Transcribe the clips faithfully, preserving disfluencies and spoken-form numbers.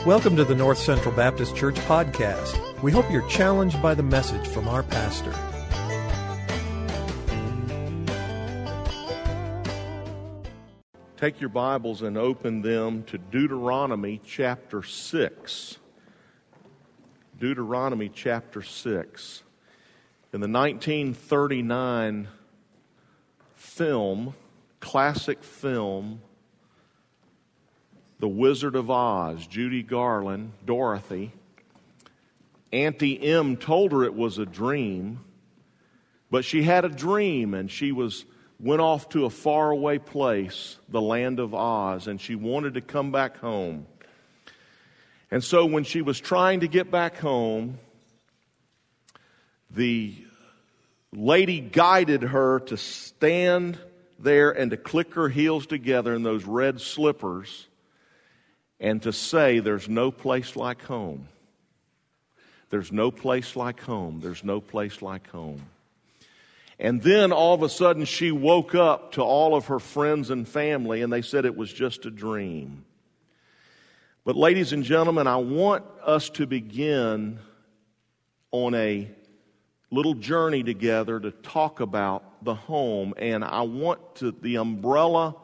Welcome to the North Central Baptist Church podcast. We hope you're challenged by the message from our pastor. Take your Bibles and open them to Deuteronomy chapter six. Deuteronomy chapter six. In the nineteen thirty-nine film, classic film, The Wizard of Oz, Judy Garland, Dorothy, Auntie Em told her it was a dream, but she had a dream and she was went off to a faraway place, the land of Oz, and she wanted to come back home. And so when she was trying to get back home, the lady guided her to stand there and to click her heels together in those red slippers and to say, "There's no place like home. There's no place like home. There's no place like home." And then all of a sudden she woke up to all of her friends and family, and they said it was just a dream. But ladies and gentlemen, I want us to begin on a little journey together to talk about the home, and I want to, the umbrella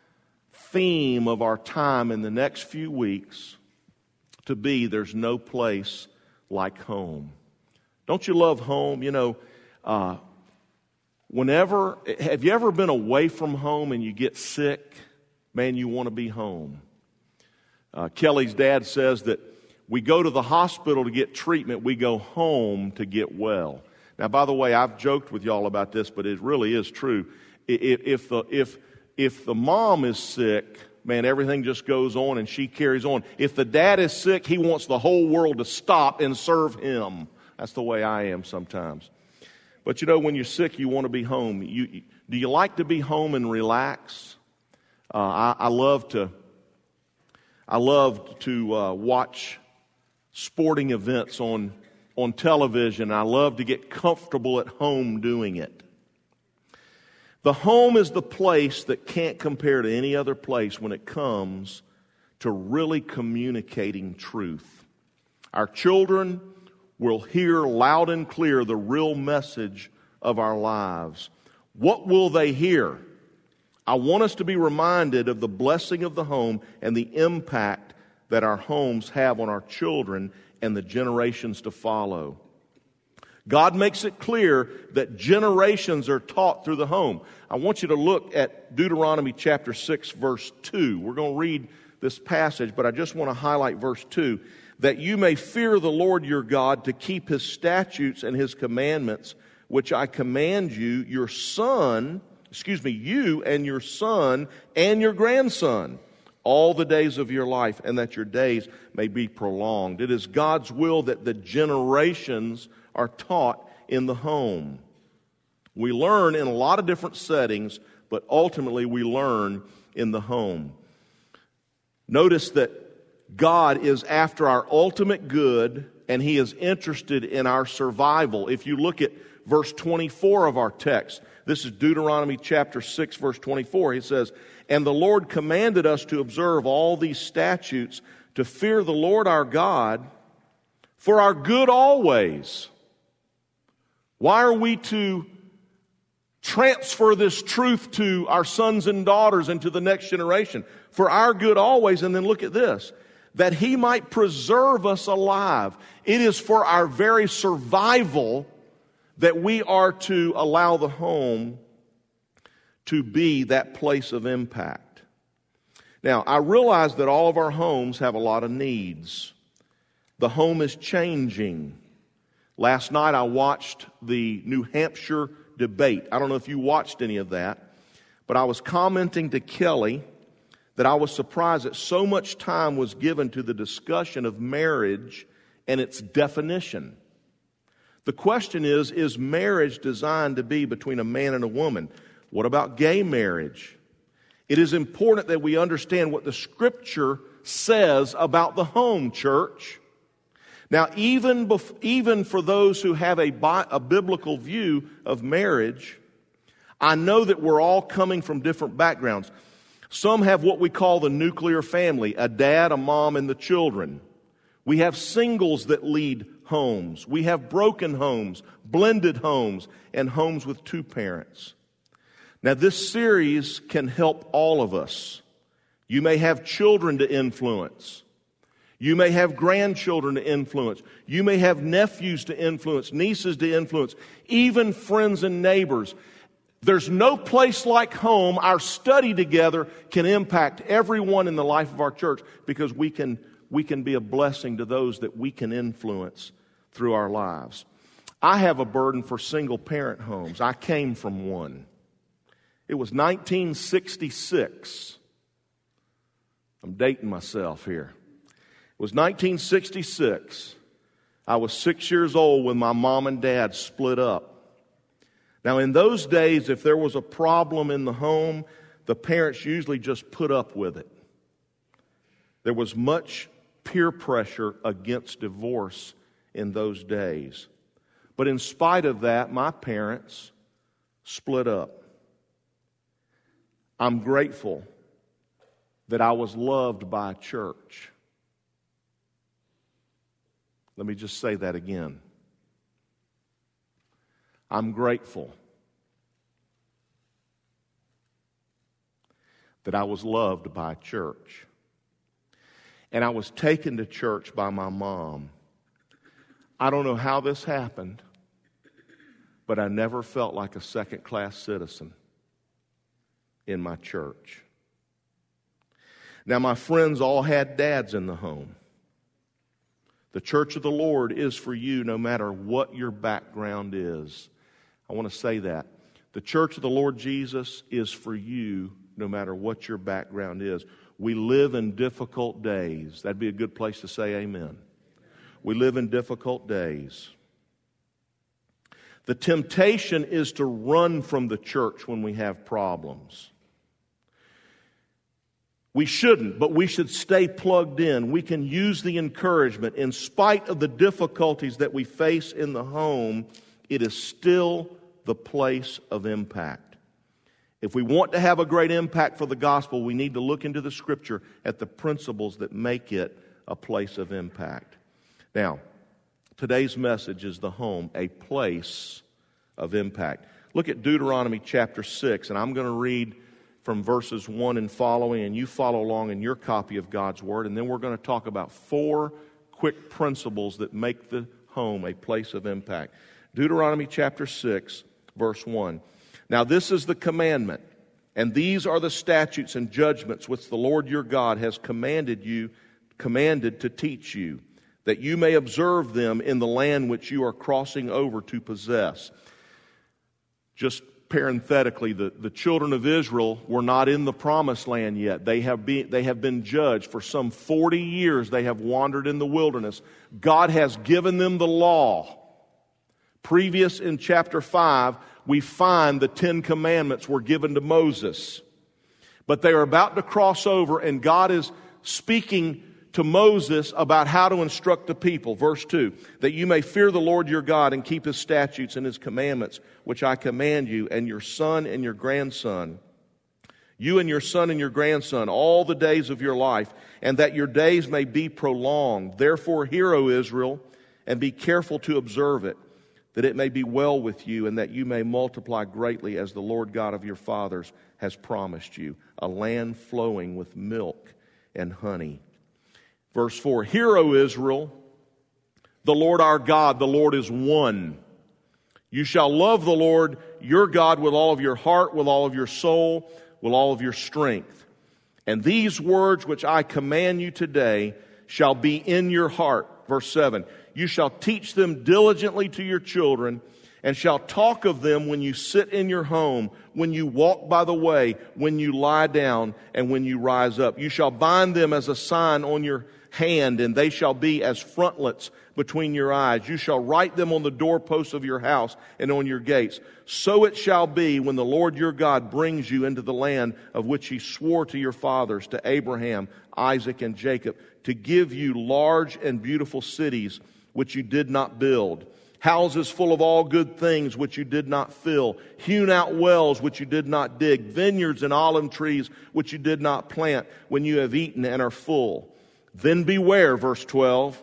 theme of our time in the next few weeks to be, there's no place like home. Don't you love home? You know, uh, whenever, have you ever been away from home and you get sick? Man, you want to be home. Uh, Kelly's dad says that we go to the hospital to get treatment, we go home to get well. Now, by the way, I've joked with y'all about this, but it really is true. If, if the if If the mom is sick, man, everything just goes on and she carries on. If the dad is sick, he wants the whole world to stop and serve him. That's the way I am sometimes. But you know, when you're sick, you want to be home. You, do you like to be home and relax? Uh, I, I love to. I love to uh, watch sporting events on on television. I love to get comfortable at home doing it. The home is the place that can't compare to any other place when it comes to really communicating truth. Our children will hear loud and clear the real message of our lives. What will they hear? I want us to be reminded of the blessing of the home and the impact that our homes have on our children and the generations to follow. God makes it clear that generations are taught through the home. I want you to look at Deuteronomy chapter six, verse two. We're going to read this passage, but I just want to highlight verse two. That you may fear the Lord your God to keep His statutes and His commandments, which I command you, your son, excuse me, you and your son and your grandson, all the days of your life, and that your days may be prolonged. It is God's will that the generations are taught in the home. We learn in a lot of different settings, but ultimately we learn in the home. Notice that God is after our ultimate good, and He is interested in our survival. If you look at verse twenty-four of our text, this is Deuteronomy chapter six, verse twenty-four. He says, "And the Lord commanded us to observe all these statutes, to fear the Lord our God, for our good always." Why are we to transfer this truth to our sons and daughters and to the next generation? For our good always. And then look at this. That He might preserve us alive. It is for our very survival that we are to allow the home to be that place of impact. Now, I realize that all of our homes have a lot of needs. The home is changing. Last night I watched the New Hampshire debate. I don't know if you watched any of that, but I was commenting to Kelly that I was surprised that so much time was given to the discussion of marriage and its definition. The question is, is marriage designed to be between a man and a woman? What about gay marriage? It is important that we understand what the Scripture says about the home, church. Now, even bef- even for those who have a, bi- a biblical view of marriage, I know that we're all coming from different backgrounds. Some have what we call the nuclear family, a dad, a mom, and the children. We have singles that lead homes. We have broken homes, blended homes, and homes with two parents. Now, this series can help all of us. You may have children to influence. You may have grandchildren to influence. You may have nephews to influence, nieces to influence, even friends and neighbors. There's no place like home. Our study together can impact everyone in the life of our church because we can, we can be a blessing to those that we can influence through our lives. I have a burden for single-parent homes. I came from one. It was nineteen sixty-six. I'm dating myself here. It was nineteen sixty-six. I was six years old when my mom and dad split up. Now, in those days, if there was a problem in the home, the parents usually just put up with it. There was much peer pressure against divorce in those days. But in spite of that, my parents split up. I'm grateful that I was loved by a church. Let me just say that again. I'm grateful that I was loved by a church. And I was taken to church by my mom. I don't know how this happened, but I never felt like a second-class citizen in my church. Now, my friends all had dads in the home. The church of the Lord is for you no matter what your background is. I want to say that. The church of the Lord Jesus is for you no matter what your background is. We live in difficult days. That'd be a good place to say amen. We live in difficult days. The temptation is to run from the church when we have problems. We shouldn't, but we should stay plugged in. We can use the encouragement. In spite of the difficulties that we face in the home, it is still the place of impact. If we want to have a great impact for the gospel, we need to look into the Scripture at the principles that make it a place of impact. Now, today's message is the home, a place of impact. Look at Deuteronomy chapter six, and I'm going to read from verses one and following, and you follow along in your copy of God's Word, and then we're going to talk about four quick principles that make the home a place of impact. Deuteronomy chapter six, verse one. Now this is the commandment, and these are the statutes and judgments which the Lord your God has commanded you, commanded to teach you, that you may observe them in the land which you are crossing over to possess. Just parenthetically, the, the children of Israel were not in the promised land yet. They have been, they have been judged. For some forty years they have wandered in the wilderness. God has given them the law. Previous in chapter five, we find the Ten Commandments were given to Moses. But they are about to cross over, and God is speaking to Moses about how to instruct the people. Verse two, that you may fear the Lord your God and keep His statutes and His commandments, which I command you, and your son and your grandson, you and your son and your grandson, all the days of your life, and that your days may be prolonged. Therefore hear, O Israel, and be careful to observe it, that it may be well with you, and that you may multiply greatly as the Lord God of your fathers has promised you, a land flowing with milk and honey. Verse four, hear, O Israel, the Lord our God, the Lord is one. You shall love the Lord your God with all of your heart, with all of your soul, with all of your strength. And these words which I command you today shall be in your heart. Verse seven, you shall teach them diligently to your children, and shall talk of them when you sit in your home, when you walk by the way, when you lie down, and when you rise up. You shall bind them as a sign on your hand, and they shall be as frontlets between your eyes. You shall write them on the doorposts of your house and on your gates. So it shall be when the Lord your God brings you into the land of which He swore to your fathers, to Abraham, Isaac, and Jacob, to give you large and beautiful cities which you did not build, houses full of all good things which you did not fill, hewn out wells which you did not dig, vineyards and olive trees which you did not plant, when you have eaten and are full. Then beware, verse twelve,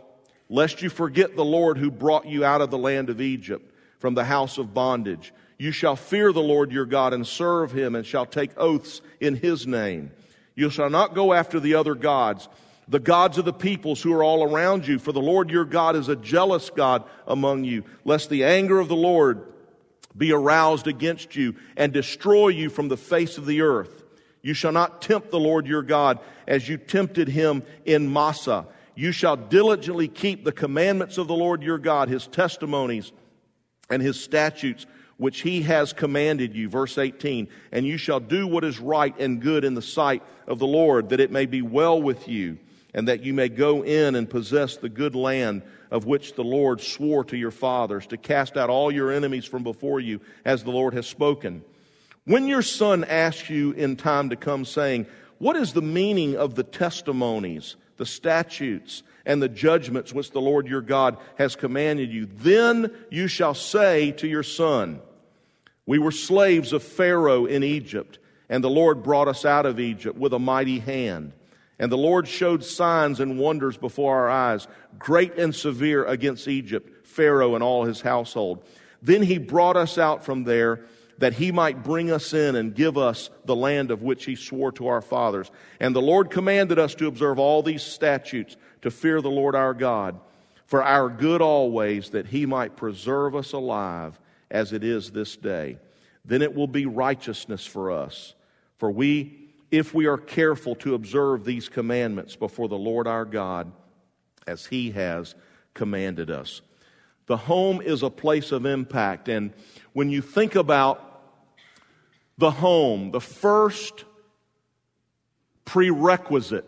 lest you forget the Lord who brought you out of the land of Egypt, from the house of bondage. You shall fear the Lord your God and serve him, and shall take oaths in his name. You shall not go after the other gods, the gods of the peoples who are all around you, for the Lord your God is a jealous God among you, lest the anger of the Lord be aroused against you and destroy you from the face of the earth. You shall not tempt the Lord your God as you tempted him in Massah. You shall diligently keep the commandments of the Lord your God, his testimonies and his statutes, which he has commanded you. Verse eighteen, and you shall do what is right and good in the sight of the Lord, that it may be well with you, and that you may go in and possess the good land of which the Lord swore to your fathers, to cast out all your enemies from before you, as the Lord has spoken. When your son asks you in time to come, saying, what is the meaning of the testimonies, the statutes, and the judgments which the Lord your God has commanded you? Then you shall say to your son, we were slaves of Pharaoh in Egypt, and the Lord brought us out of Egypt with a mighty hand. And the Lord showed signs and wonders before our eyes, great and severe, against Egypt, Pharaoh and all his household. Then he brought us out from there, that he might bring us in and give us the land of which he swore to our fathers. And the Lord commanded us to observe all these statutes, to fear the Lord our God, for our good always, that he might preserve us alive as it is this day. Then it will be righteousness for us, for we if we are careful to observe these commandments before the Lord our God, as he has commanded us. The home is a place of impact, and when you think about the home, the first prerequisite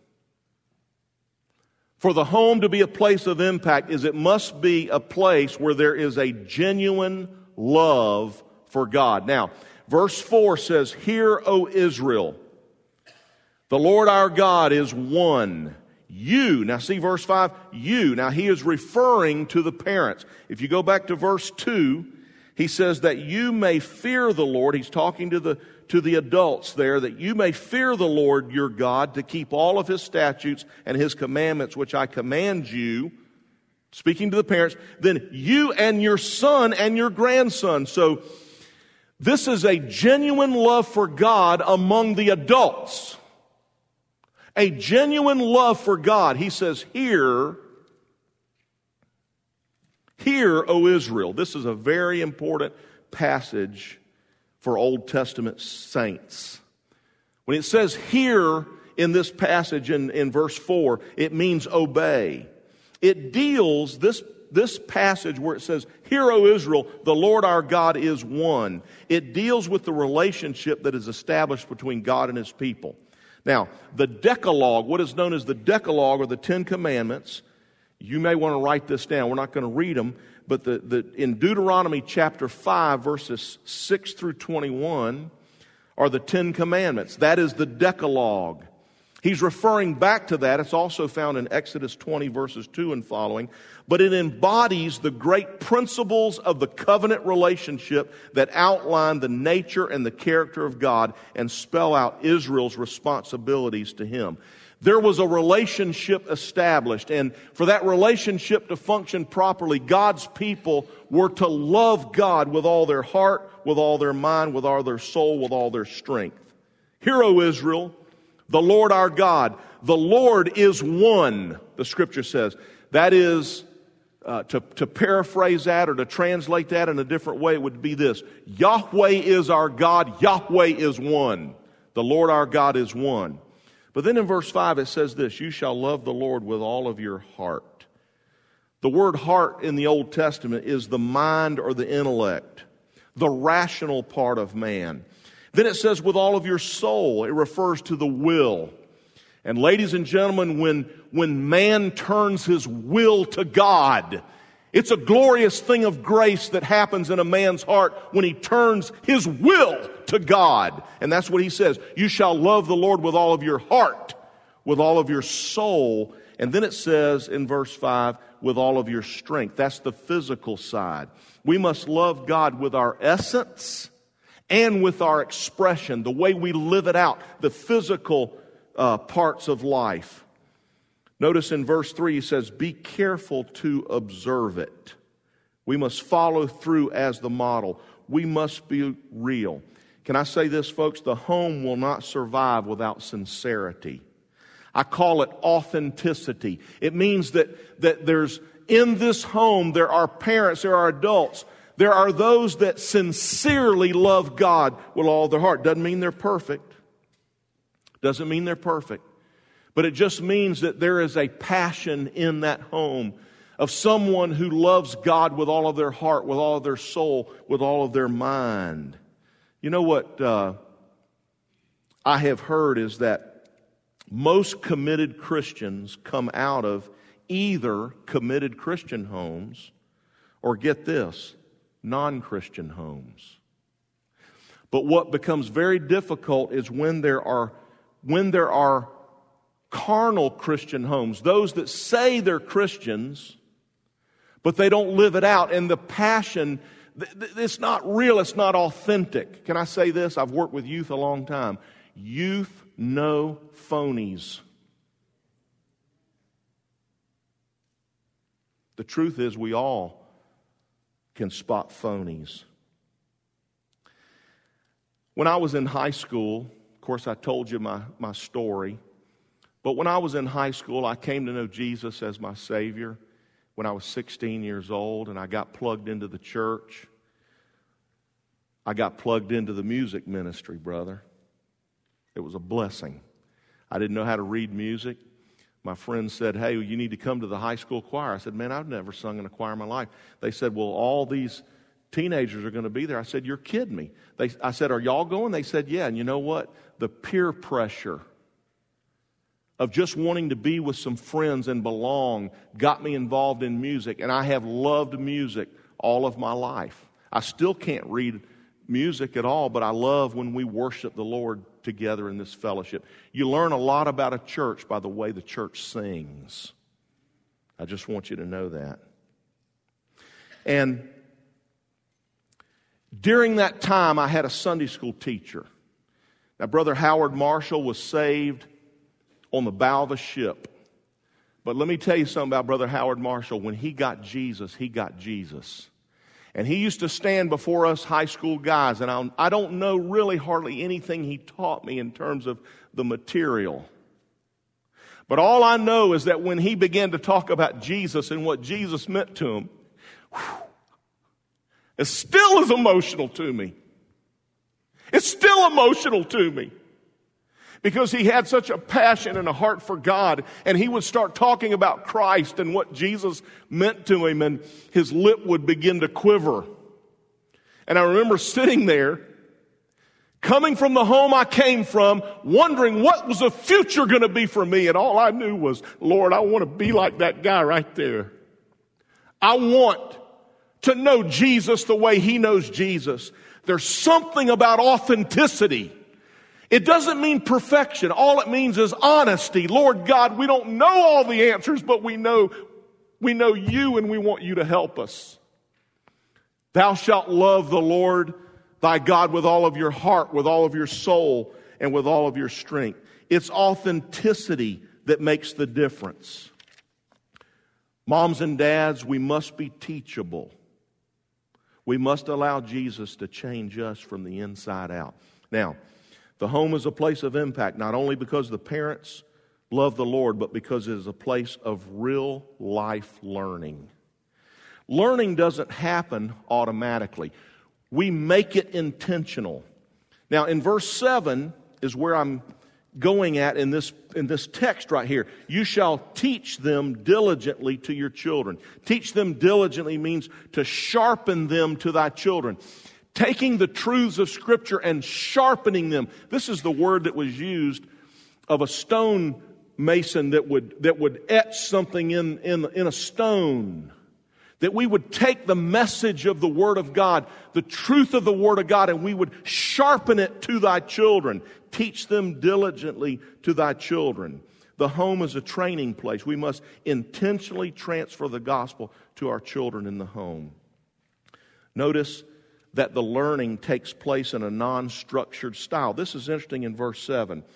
for the home to be a place of impact is it must be a place where there is a genuine love for God. Now, verse four says, hear, O Israel, the Lord our God is one. You, now see verse five, you. Now he is referring to the parents. If you go back to verse two, he says that you may fear the Lord. He's talking to the, to the adults there, that you may fear the Lord your God, to keep all of his statutes and his commandments, which I command you. Speaking to the parents, then you and your son and your grandson. So this is a genuine love for God among the adults. A genuine love for God. He says, hear, hear, O Israel. This is a very important passage for Old Testament saints. When it says hear in this passage in, in verse four, it means obey. It deals, this, this passage where it says, hear, O Israel, the Lord our God is one. It deals with the relationship that is established between God and his people. Now, the Decalogue, what is known as the Decalogue or the Ten Commandments, you may want to write this down. We're not going to read them, but the, the, in Deuteronomy chapter five, verses six through twenty-one, are the Ten Commandments. That is the Decalogue. He's referring back to that. It's also found in Exodus twenty, verses two and following. But it embodies the great principles of the covenant relationship that outline the nature and the character of God and spell out Israel's responsibilities to him. There was a relationship established, and for that relationship to function properly, God's people were to love God with all their heart, with all their mind, with all their soul, with all their strength. Hear, O Israel, the Lord our God. The Lord is one, the scripture says. That is, uh, to, to paraphrase that or to translate that in a different way, it would be this. Yahweh is our God. Yahweh is one. The Lord our God is one. But then in verse five it says this, you shall love the Lord with all of your heart. The word heart in the Old Testament is the mind or the intellect, the rational part of man. Then it says with all of your soul. It refers to the will. And ladies and gentlemen, when, when man turns his will to God, it's a glorious thing of grace that happens in a man's heart when he turns his will to God. And that's what he says. You shall love the Lord with all of your heart, with all of your soul. And then it says in verse five, with all of your strength. That's the physical side. We must love God with our essence and with our expression, the way we live it out, the physical uh, parts of life. Notice in verse three, he says, be careful to observe it. We must follow through as the model. We must be real. Can I say this, folks? The home will not survive without sincerity. I call it authenticity. It means that, that there's, in this home, there are parents, there are adults, there are those that sincerely love God with all their heart. Doesn't mean they're perfect. Doesn't mean they're perfect. But it just means that there is a passion in that home of someone who loves God with all of their heart, with all of their soul, with all of their mind. You know what uh, I have heard is that most committed Christians come out of either committed Christian homes or, get this, non-Christian homes. But what becomes very difficult is when there are when there are carnal Christian homes, those that say they're Christians, but they don't live it out, and the passion, it's not real, it's not authentic. Can I say this? I've worked with youth a long time. Youth know phonies. The truth is, we all can spot phonies. When I was in high school, of course I told you my, my story, but when I was in high school, I came to know Jesus as my Savior when I was sixteen years old, and I got plugged into the church. I got plugged into the music ministry, brother. It was a blessing. I didn't know how to read music. My friends said, hey, you need to come to the high school choir. I said, man, I've never sung in a choir in my life. They said, well, all these teenagers are going to be there. I said, you're kidding me. They, I said, are y'all going? They said, yeah. And you know what? The peer pressure of just wanting to be with some friends and belong got me involved in music. And I have loved music all of my life. I still can't read music at all, but I love when we worship the Lord together in this fellowship. You learn a lot about a church by the way the church sings. I just want you to know that. And during that time, I had a Sunday school teacher. Now, Brother Howard Marshall was saved on the bow of a ship. But let me tell you something about Brother Howard Marshall. When he got Jesus, he got Jesus. And he used to stand before us high school guys, and I, I don't know really hardly anything he taught me in terms of the material. But all I know is that when he began to talk about Jesus and what Jesus meant to him, whew, it still is emotional to me. It's still emotional to me. Because he had such a passion and a heart for God, and he would start talking about Christ and what Jesus meant to him, and his lip would begin to quiver. And I remember sitting there, coming from the home I came from, wondering what was the future going to be for me, and all I knew was, Lord, I want to be like that guy right there. I want to know Jesus the way he knows Jesus. There's something about authenticity. It doesn't mean perfection. All it means is honesty. Lord God, we don't know all the answers, but we know, we know you, and we want you to help us. Thou shalt love the Lord thy God with all of your heart, with all of your soul, and with all of your strength. It's authenticity that makes the difference. Moms and dads, we must be teachable. We must allow Jesus to change us from the inside out. Now, the home is a place of impact, not only because the parents love the Lord, but because it is a place of real life learning. Learning doesn't happen automatically. We make it intentional. Now, in verse seven is where I'm going at in this, in this text right here. You shall teach them diligently to your children. Teach them diligently means to sharpen them to thy children. Taking the truths of Scripture and sharpening them. This is the word that was used of a stone mason that would, that would etch something in, in, in a stone. That we would take the message of the Word of God, the truth of the Word of God, and we would sharpen it to thy children. Teach them diligently to thy children. The home is a training place. We must intentionally transfer the gospel to our children in the home. Notice that the learning takes place in a non-structured style. This is interesting in verse seven.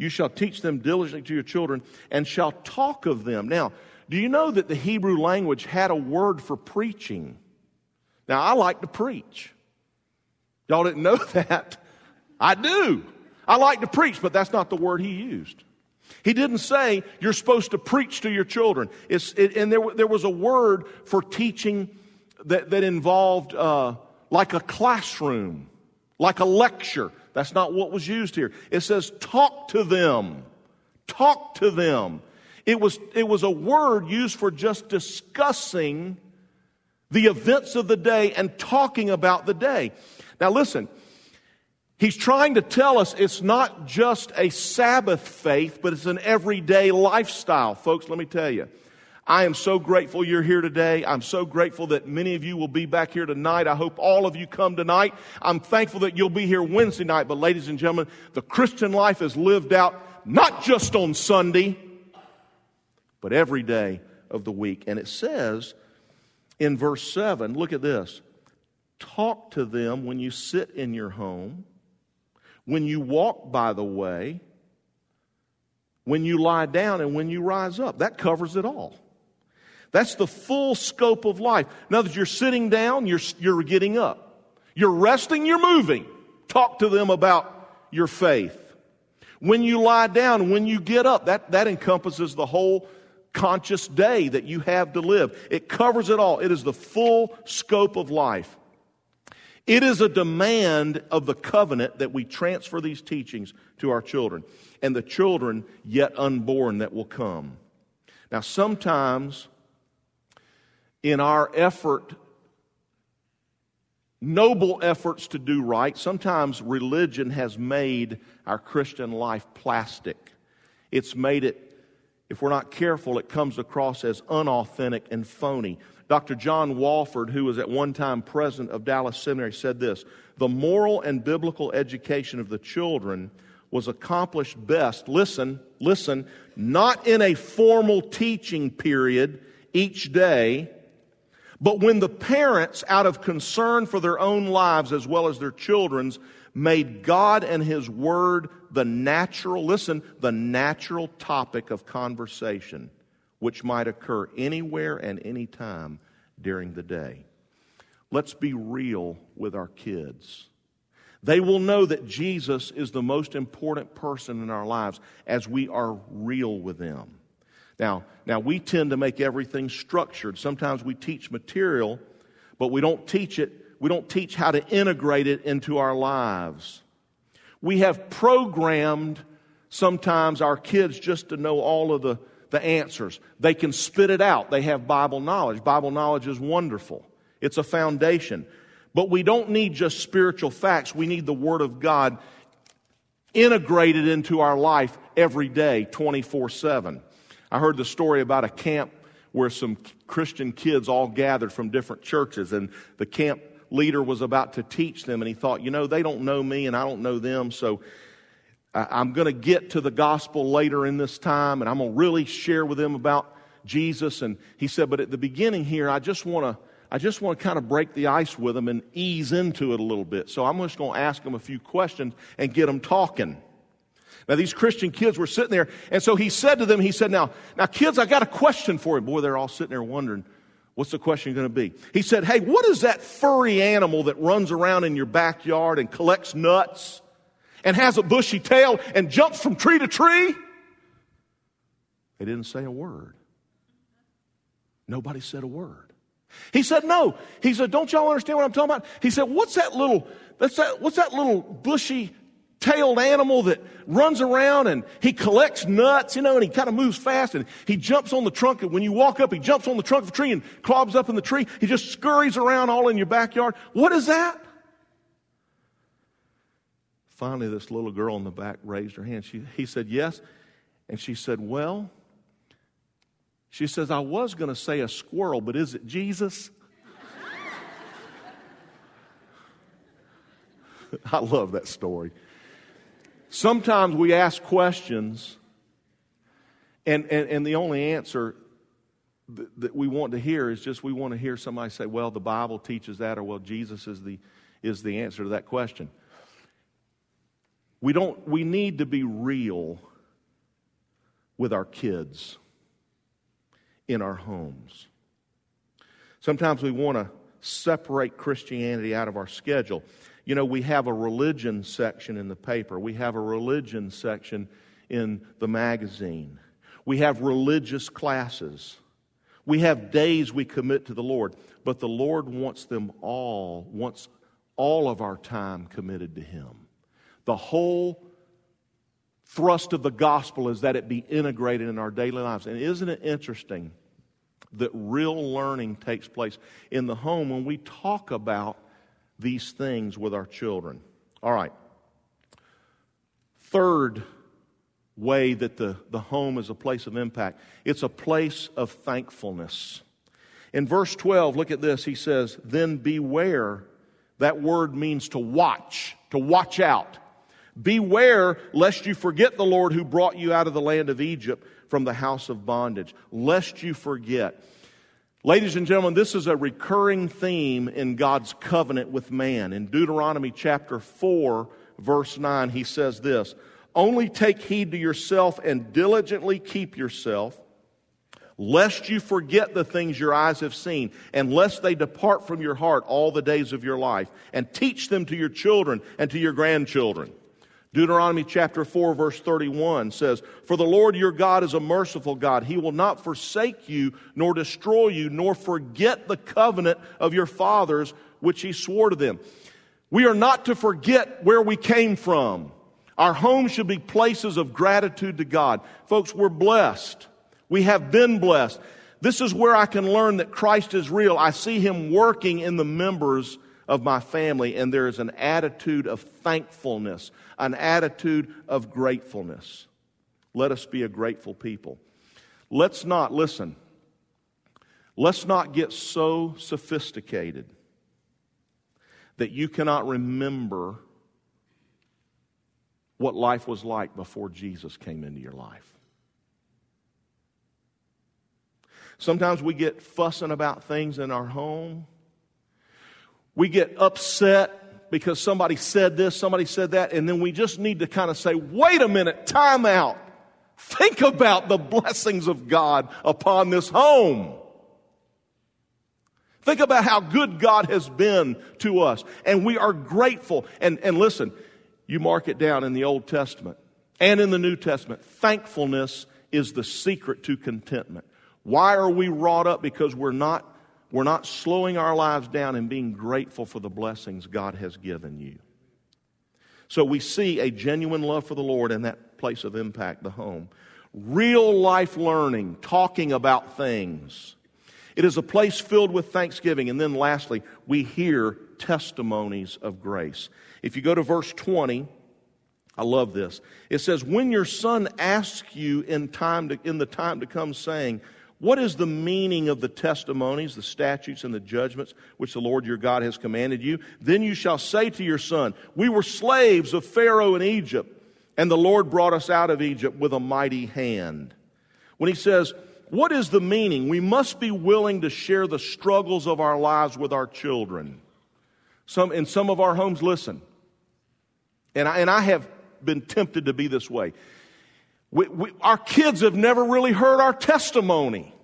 You shall teach them diligently to your children, and shall talk of them. Now, do you know that the Hebrew language had a word for preaching? Now, I like to preach. Y'all didn't know that? I do. I like to preach, but that's not the word he used. He didn't say you're supposed to preach to your children. It's, it, and there, there was a word for teaching that, that involved uh, like a classroom, like a lecture. That's not what was used here. It says talk to them. Talk to them. It was, it was a word used for just discussing the events of the day and talking about the day. Now listen, he's trying to tell us it's not just a Sabbath faith, but it's an everyday lifestyle. Folks, let me tell you, I am so grateful you're here today. I'm so grateful that many of you will be back here tonight. I hope all of you come tonight. I'm thankful that you'll be here Wednesday night. But ladies and gentlemen, the Christian life is lived out not just on Sunday, but every day of the week. And it says in verse seven, look at this. Talk to them when you sit in your home, when you walk by the way, when you lie down, and when you rise up. That covers it all. That's the full scope of life. In other words, you're sitting down, you're, you're getting up. You're resting, you're moving. Talk to them about your faith. When you lie down, when you get up, that, that encompasses the whole conscious day that you have to live. It covers it all. It is the full scope of life. It is a demand of the covenant that we transfer these teachings to our children and the children yet unborn that will come. Now, sometimes in our effort, noble efforts to do right, sometimes religion has made our Christian life plastic. It's made it, if we're not careful, it comes across as unauthentic and phony. Doctor John Walford, who was at one time president of Dallas Seminary, said this: the moral and biblical education of the children was accomplished best, listen, listen, not in a formal teaching period each day, but when the parents, out of concern for their own lives as well as their children's, made God and His Word the natural, listen, the natural topic of conversation, which might occur anywhere and any time during the day. Let's be real with our kids. They will know that Jesus is the most important person in our lives as we are real with them. Now, now we tend to make everything structured. Sometimes we teach material, but we don't teach it. We don't teach how to integrate it into our lives. We have programmed sometimes our kids just to know all of the, the answers. They can spit it out. They have Bible knowledge. Bible knowledge is wonderful. It's a foundation. But we don't need just spiritual facts. We need the Word of God integrated into our life every day, twenty-four seven. I heard the story about a camp where some Christian kids all gathered from different churches, and the camp leader was about to teach them, and he thought, you know, they don't know me and I don't know them, so I'm going to get to the gospel later in this time, and I'm going to really share with them about Jesus. And he said, but at the beginning here, I just want to I just want to kind of break the ice with them and ease into it a little bit. So I'm just going to ask them a few questions and get them talking. Now, these Christian kids were sitting there, and so he said to them, he said, now, now kids, I got a question for you. Boy, they're all sitting there wondering, what's the question going to be? He said, hey, what is that furry animal that runs around in your backyard and collects nuts and has a bushy tail and jumps from tree to tree? They didn't say a word. Nobody said a word. He said, no. He said, don't y'all understand what I'm talking about? He said, what's that little, that's that, what's that little bushy tailed animal that runs around and he collects nuts, you know, and he kind of moves fast and he jumps on the trunk. And when you walk up, he jumps on the trunk of a tree and clogs up in the tree. He just scurries around all in your backyard. What is that? Finally, this little girl in the back raised her hand. She, he said, yes. And she said, well, she says, I was going to say a squirrel, but is it Jesus? I love that story. Sometimes we ask questions, and, and, and the only answer th- that we want to hear is just we want to hear somebody say, well, the Bible teaches that, or well, Jesus is the, is the answer to that question. We don't. We need to be real with our kids in our homes. Sometimes we want to separate Christianity out of our schedule. You know, we have a religion section in the paper. We have a religion section in the magazine. We have religious classes. We have days we commit to the Lord. But the Lord wants them all, wants all of our time committed to Him. The whole thrust of the gospel is that it be integrated in our daily lives. And isn't it interesting that real learning takes place in the home when we talk about these things with our children? All right. Third way that the, the home is a place of impact. It's a place of thankfulness. In verse twelve, look at this. He says, then beware. That word means to watch, to watch out. Beware lest you forget the Lord who brought you out of the land of Egypt from the house of bondage. Lest you forget. Ladies and gentlemen, this is a recurring theme in God's covenant with man. In Deuteronomy chapter four, verse nine, He says this, only take heed to yourself and diligently keep yourself, lest you forget the things your eyes have seen, and lest they depart from your heart all the days of your life, and teach them to your children and to your grandchildren. Deuteronomy chapter four, verse thirty-one says, for the Lord your God is a merciful God. He will not forsake you, nor destroy you, nor forget the covenant of your fathers, which He swore to them. We are not to forget where we came from. Our home should be places of gratitude to God. Folks, we're blessed. We have been blessed. This is where I can learn that Christ is real. I see Him working in the members of my family, and there is an attitude of thankfulness, an attitude of gratefulness. Let us be a grateful people. Let's not, listen, let's not get so sophisticated that you cannot remember what life was like before Jesus came into your life. Sometimes we get fussing about things in our home. We get upset because somebody said this, somebody said that, and then we just need to kind of say, wait a minute, time out. Think about the blessings of God upon this home. Think about how good God has been to us, and we are grateful. And, and listen, you mark it down in the Old Testament and in the New Testament. Thankfulness is the secret to contentment. Why are we wrought up? Because we're not, we're not slowing our lives down and being grateful for the blessings God has given you. So we see a genuine love for the Lord in that place of impact, the home. Real life learning, talking about things. It is a place filled with thanksgiving. And then lastly, we hear testimonies of grace. If you go to verse twenty, I love this. It says, when your son asks you in time to, in the time to come, saying, what is the meaning of the testimonies, the statutes, and the judgments which the Lord your God has commanded you? Then you shall say to your son, we were slaves of Pharaoh in Egypt, and the Lord brought us out of Egypt with a mighty hand. When he says, what is the meaning? We must be willing to share the struggles of our lives with our children. Some, in some of our homes, listen, and I, and I have been tempted to be this way. We, we, our kids have never really heard our testimony.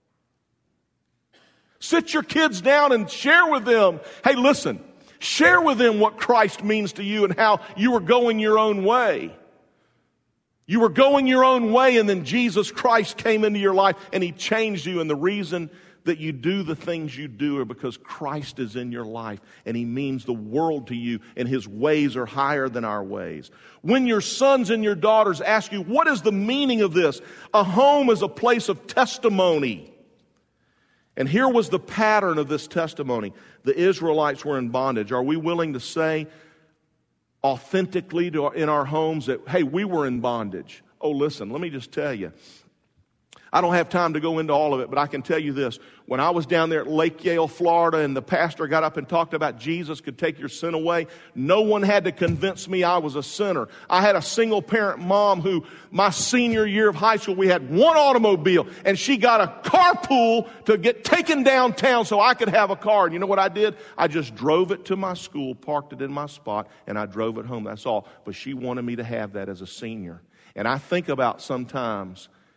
Sit your kids down and share with them. Hey, listen, share with them what Christ means to you and how you were going your own way. You were going your own way, and then Jesus Christ came into your life and He changed you. And the reason that you do the things you do are because Christ is in your life and He means the world to you, and His ways are higher than our ways. When your sons and your daughters ask you, what is the meaning of this? A home is a place of testimony. And here was the pattern of this testimony. The Israelites were in bondage. Are we willing to say authentically to our, in our homes that, hey, we were in bondage? Oh, listen, let me just tell you. I don't have time to go into all of it, but I can tell you this. When I was down there at Lake Yale, Florida, and the pastor got up and talked about Jesus could take your sin away, no one had to convince me I was a sinner. I had a single-parent mom who, my senior year of high school, we had one automobile, and she got a carpool to get taken downtown so I could have a car. And you know what I did? I just drove it to my school, parked it in my spot, and I drove it home. That's all. But she wanted me to have that as a senior. And I think about sometimes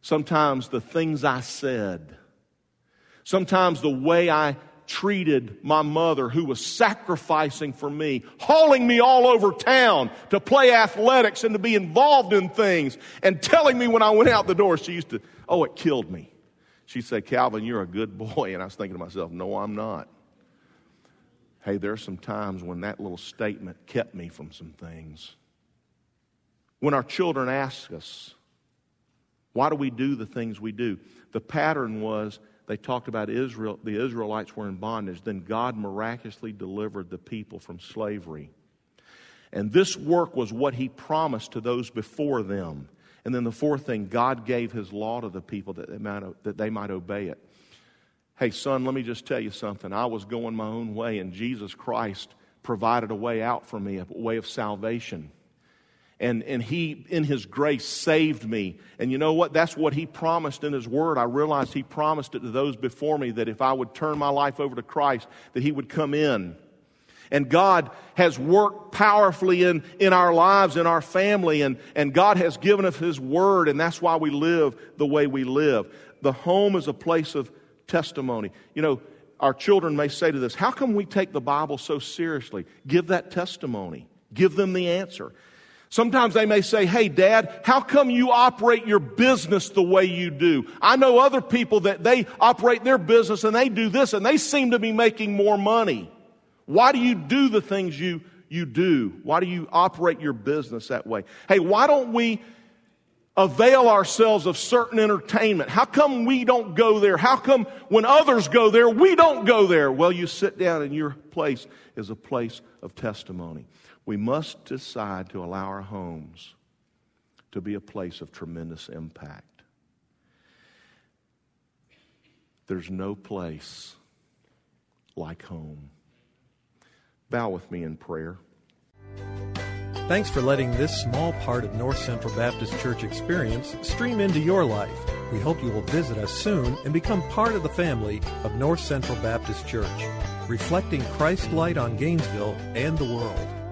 Sometimes the things I said. Sometimes the way I treated my mother, who was sacrificing for me, hauling me all over town to play athletics and to be involved in things, and telling me when I went out the door, she used to, oh, it killed me. She'd say, Calvin, you're a good boy. And I was thinking to myself, no, I'm not. Hey, there's some times when that little statement kept me from some things. When our children ask us, why do we do the things we do? The pattern was, they talked about Israel, the Israelites were in bondage. Then God miraculously delivered the people from slavery. And this work was what He promised to those before them. And then the fourth thing, God gave His law to the people that they might, that they might obey it. Hey, son, let me just tell you something. I was going my own way, and Jesus Christ provided a way out for me, a way of salvation. And, and He, in His grace, saved me. And you know what? That's what He promised in His Word. I realized He promised it to those before me, that if I would turn my life over to Christ, that He would come in. And God has worked powerfully in, in our lives, in our family, and, and God has given us His Word, and that's why we live the way we live. The home is a place of testimony. You know, our children may say to this, how come we take the Bible so seriously? Give that testimony. Give them the answer. Sometimes they may say, hey, Dad, how come you operate your business the way you do? I know other people that they operate their business and they do this and they seem to be making more money. Why do you do the things you, you do? Why do you operate your business that way? Hey, why don't we avail ourselves of certain entertainment? How come we don't go there? How come when others go there, we don't go there? Well, you sit down and your place is a place of testimony. We must decide to allow our homes to be a place of tremendous impact. There's no place like home. Bow with me in prayer. Thanks for letting this small part of North Central Baptist Church experience stream into your life. We hope you will visit us soon and become part of the family of North Central Baptist Church, reflecting Christ's light on Gainesville and the world.